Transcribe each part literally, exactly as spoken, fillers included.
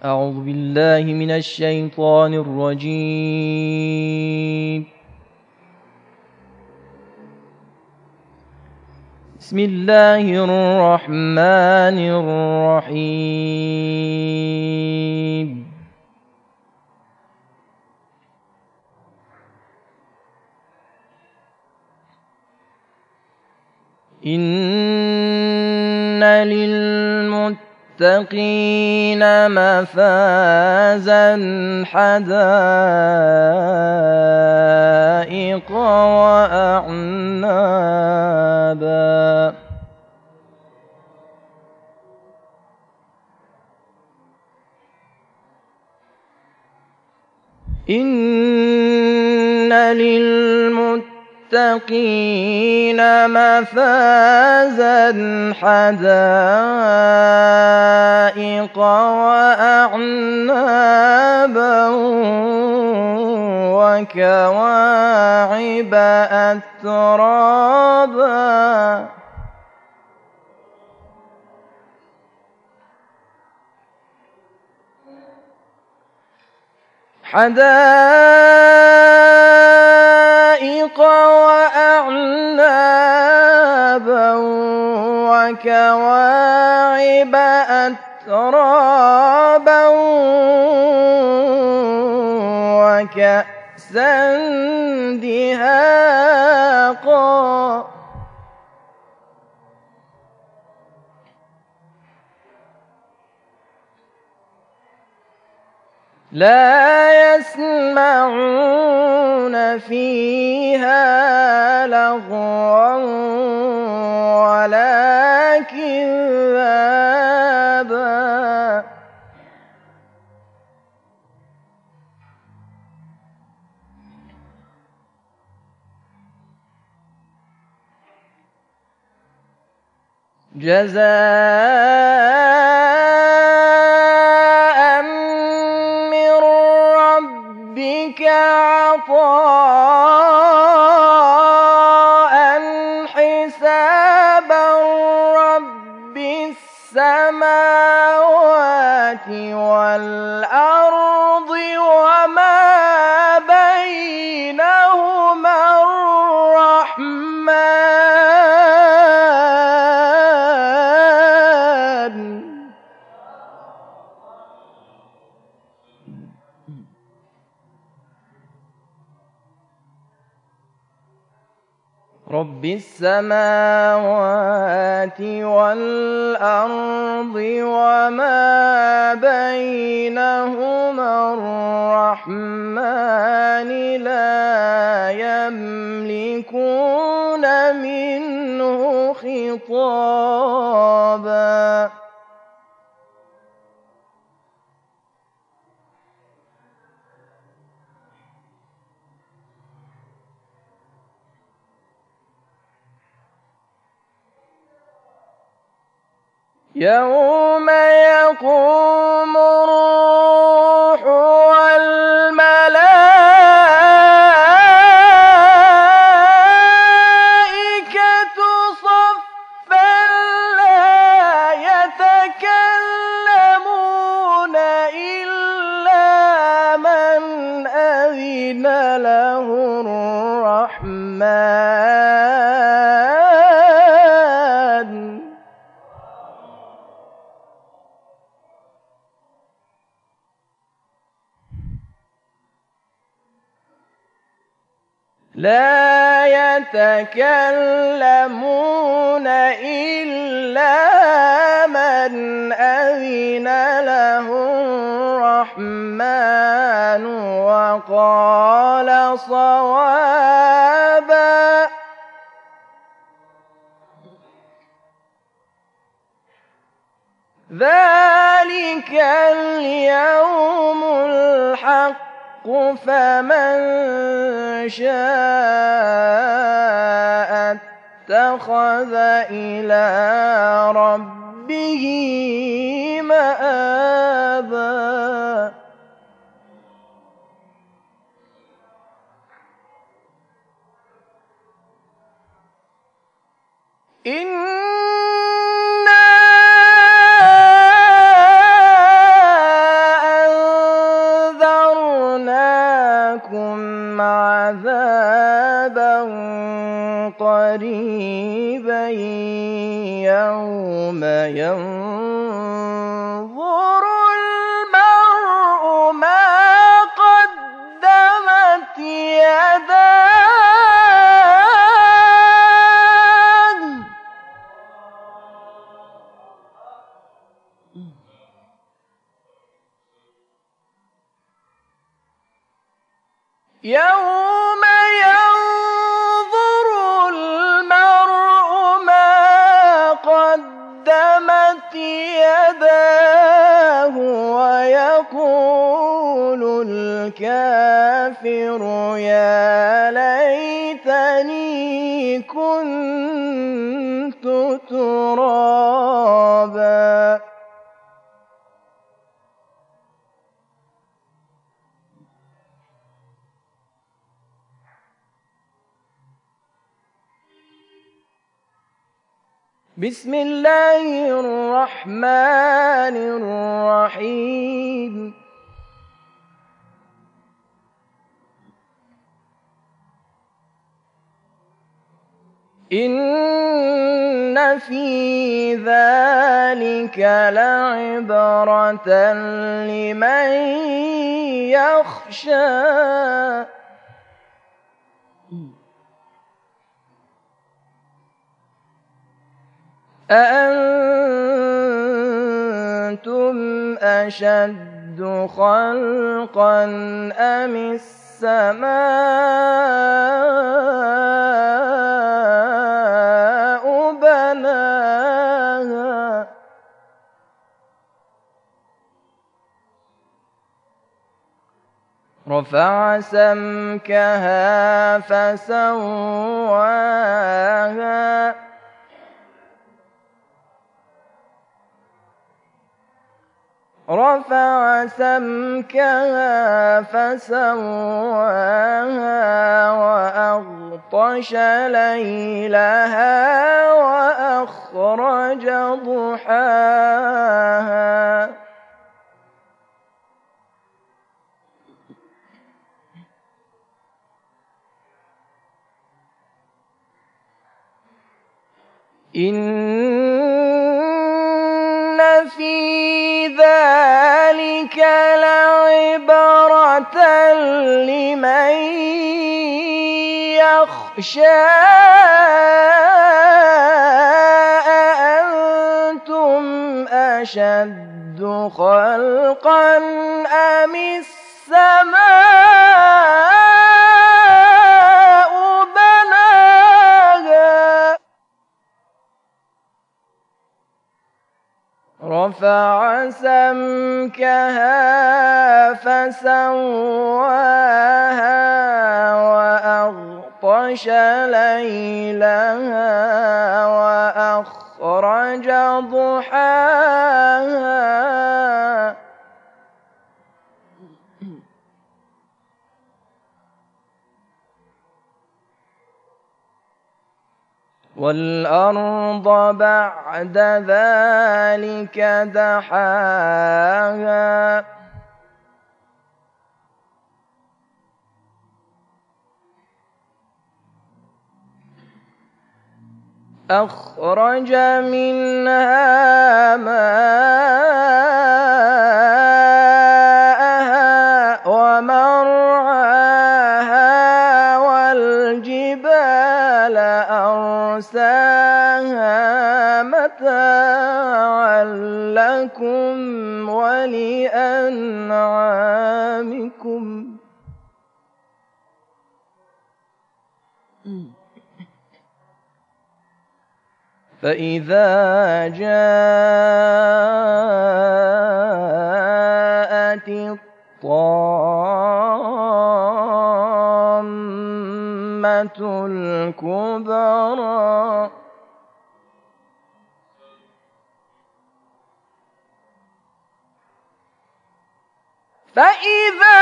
أعوذ بالله من الشيطان الرجيم. بسم الله الرحمن الرحيم. إن للمتقين مفازا حدائق وأعنابا إن للمتقين مفازا حدائق وأعنابا وكواعب أترابا حدائق وأعنابا وكواعب أترابا وكأسا دهاقا لا يسمعون فيها لغوا ولا كذابا جزاء من ربك عطاء حسابا رب السماوات والأرض وما بينهما الرحمن رب السماوات والأرض وما بينهما الرحمن لا يملكون منه خطابا يوم يقوم الروح والملائكة صفا لا يتكلمون إلا من أذن له الرحمن لا يتكلمون إلا من أذن له الرحمن وقال صوابا ذلك اليوم الحق فمن شاء اتخذ إلى ربه مآبا إنا قريبا يوم ينظر المرء ما قدمت يداه يوم ينظر المرء ما قدمت يداه ويقول الكافر يا ليتني كنت ترابا. بسم الله الرحمن الرحيم. إن في ذلك لعبرة لمن يخشى. أأنتم أشد خلقا أم السماء بناها رفع سمكها فسواها رفع سمكها فسواها وأغطش ليلها وأخرج ضحاها إن في ذلك لعبرة لمن يخشى. أأنتم أشد خلقا أم السماء بناها رفع سمكها فسواها وأغطش ليلها وأخرج ضحاها والأرض بعد ذلك دحاها أخرج منها ماءها ومرعاها والجبال أرساها متاعا لكم ولأنعامكم فإذا جاءت الطامة الكبرى فإذا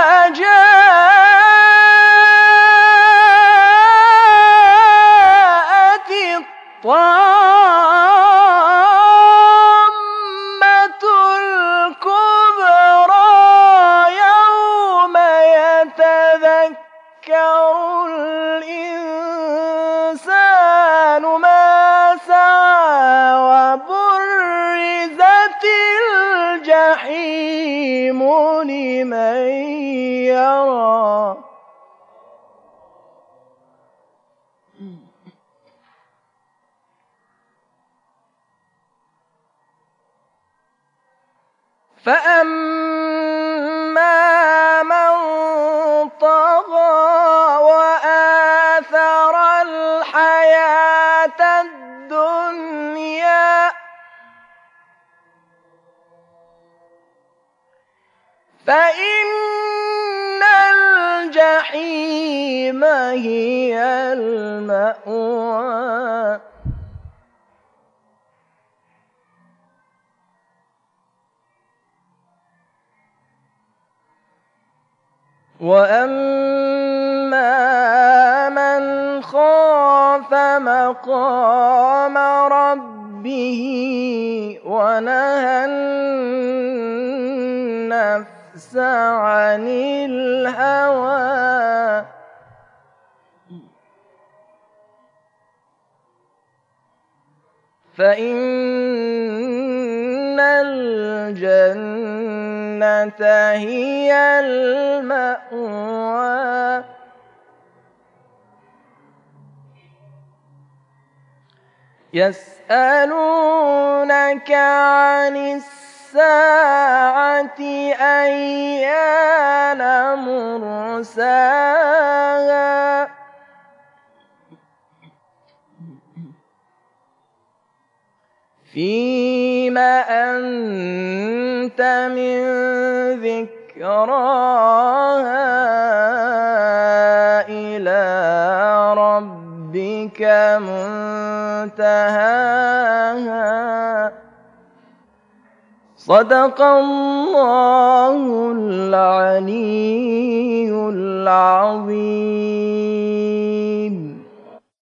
جاءت الطامة الكبرى يوم يتذكر الإنسان لمن يرى فأما من طغى وآثر الحياة الدنيا فإن الجحيم هي المأوى وأما من خاف مقام ربه ونهى النفس عن الهوى فإن الجنة هي المأوى يسألونك عن الساعة أيان مرساها فيم أنت من ذكراها إلى ربك منتهاها صدق الله العلي العظيم.